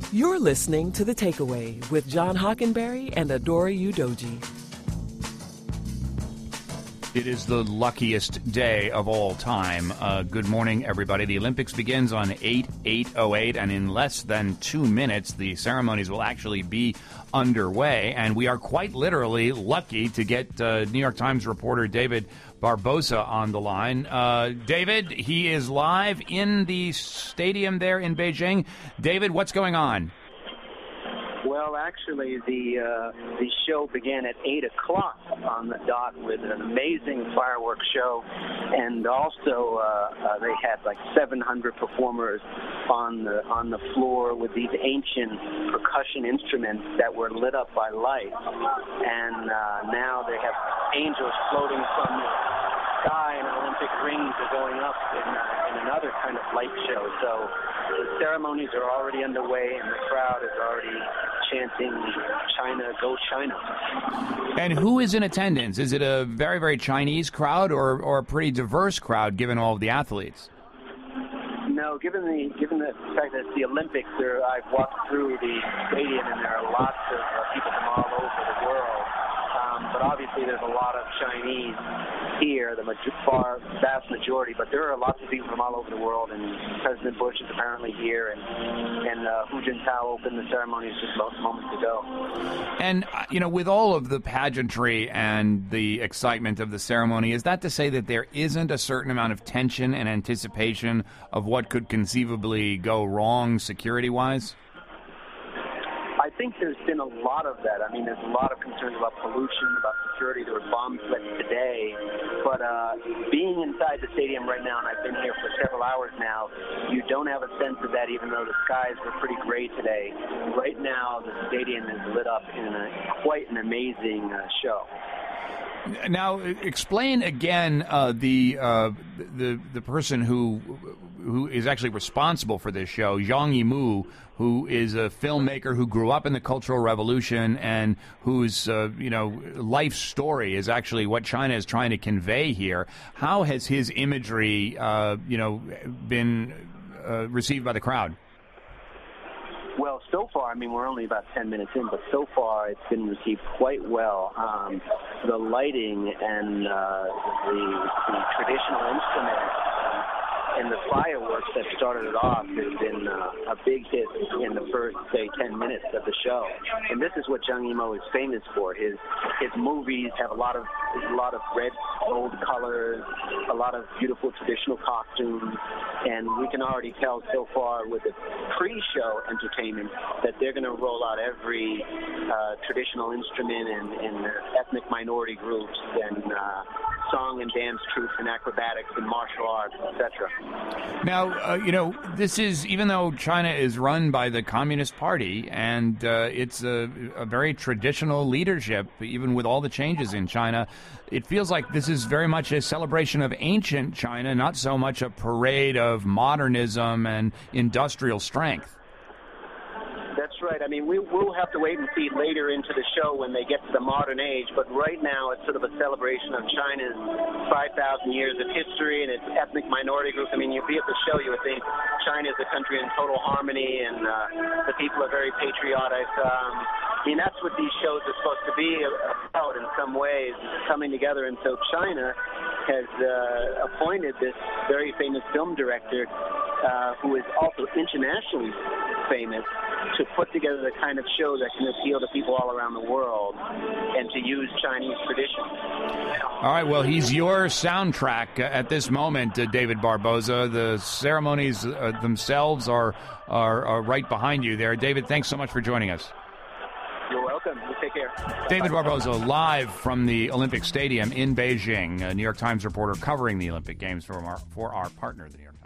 You're listening to The Takeaway with John Hockenberry and Adora Udoji. It is the luckiest day of all time. Good morning, everybody. The Olympics begins on 8/8/08, and in less than 2 minutes, the ceremonies will actually be underway. And we are quite literally lucky to get New York Times reporter David Barboza on the line. David, he is live in the stadium there in Beijing. David, what's going on? Well, actually, the show began at 8 o'clock on the dot with an amazing fireworks show, and also they had like 700 performers on the floor with these ancient percussion instruments that were lit up by light, and now they have angels floating from the sky, and Olympic rings are going up in another kind of light show. So the ceremonies are already underway, and the crowd is already chanting, "China, go China." And who is in attendance? Is it a very, very Chinese crowd or a pretty diverse crowd, given all of the athletes? No, given the fact that it's the Olympics, I've walked through the stadium, and there are lots of people from all over the world. But obviously there's a lot of Chinese here, the vast majority, but there are lots of people from all over the world, and President Bush is apparently here, and Hu Jintao opened the ceremonies just moments ago. And, with all of the pageantry and the excitement of the ceremony, is that to say that there isn't a certain amount of tension and anticipation of what could conceivably go wrong security-wise? I think there's been a lot of that. I mean, there's a lot of concerns about pollution, about security. There were bomb threats today. But being inside the stadium right now, and I've been here for several hours now, you don't have a sense of that, even though the skies were pretty gray today. Right now, the stadium is lit up in quite an amazing show. Now, explain again the person who is actually responsible for this show, Zhang Yimou, who is a filmmaker who grew up in the Cultural Revolution and whose life story is actually what China is trying to convey here. How has his imagery been received by the crowd? Well, so far, I mean, we're only about 10 minutes in, but so far it's been received quite well. The lighting and the traditional instruments and the fireworks that started it off has been a big hit in the first, say, 10 minutes of the show. And this is what Zhang Yimou is famous for. His movies have a lot of red, gold colors, a lot of beautiful traditional costumes, and we can already tell so far with the pre-show entertainment that they're going to roll out every traditional instrument and ethnic minority groups and song and dance troops and acrobatics and martial arts, etc. Now, this is, even though China is run by the Communist Party, and it's a very traditional leadership, even with all the changes in China, it feels like this is very much a celebration of ancient China, not so much a parade of modernism and industrial strength. That's right. I mean, we'll have to wait and see later into the show when they get to the modern age, but right now it's sort of a celebration of China's 5,000 years of history and its ethnic minority groups. I mean, you'd be at the show, you would think China is a country in total harmony and the people are very patriotic. I mean, that's what these shows are supposed to be about in some ways, coming together. And so China has appointed this very famous film director who is also internationally famous to put together the kind of show that can appeal to people all around the world and to use Chinese tradition. All right, well, he's your soundtrack at this moment, David Barboza. The ceremonies themselves are right behind you there. David, thanks so much for joining us. You're welcome. You take care. David Barboza, live from the Olympic Stadium in Beijing, a New York Times reporter covering the Olympic Games for our partner, the New York Times.